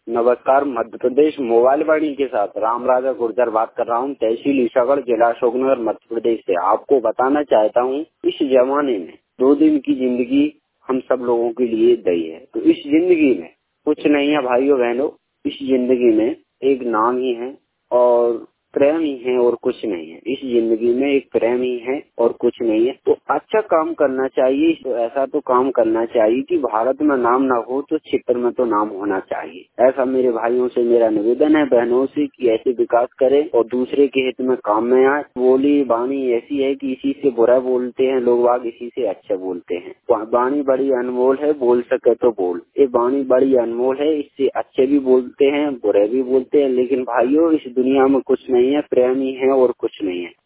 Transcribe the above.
नमस्कार, मध्य प्रदेश मोबाइल वाणी के साथ राम राजा गुर्जर बात कर रहा हूँ, तहसील ईसागढ़, जिला अशोकनगर, मध्य प्रदेश से। आपको बताना चाहता हूँ, इस जमाने में 2 दिन की जिंदगी हम सब लोगों के लिए दई है। तो इस जिंदगी में कुछ नहीं है भाइयों बहनों, इस जिंदगी में एक नाम ही है और प्रेम ही है और कुछ नहीं है। इस जिंदगी में एक प्रेम ही है और कुछ नहीं है। तो अच्छा काम करना चाहिए, तो ऐसा तो काम करना चाहिए कि भारत में नाम ना हो तो क्षेत्र में तो नाम होना चाहिए। ऐसा मेरे भाइयों से मेरा निवेदन है, बहनों से, कि ऐसे विकास करें और दूसरे के हित में काम में आए। बोली वाणी ऐसी है कि इसी से बुरा बोलते हैं लोग बाग, इसी से अच्छा बोलते हैं। वाणी बड़ी अनमोल है, बोल सके तो बोल। ये वाणी बड़ी अनमोल है, इससे अच्छे भी बोलते हैं, बुरे भी बोलते हैं, लेकिन भाइयों इस दुनिया में कुछ नहीं है, प्रेम ही है और कुछ नहीं है।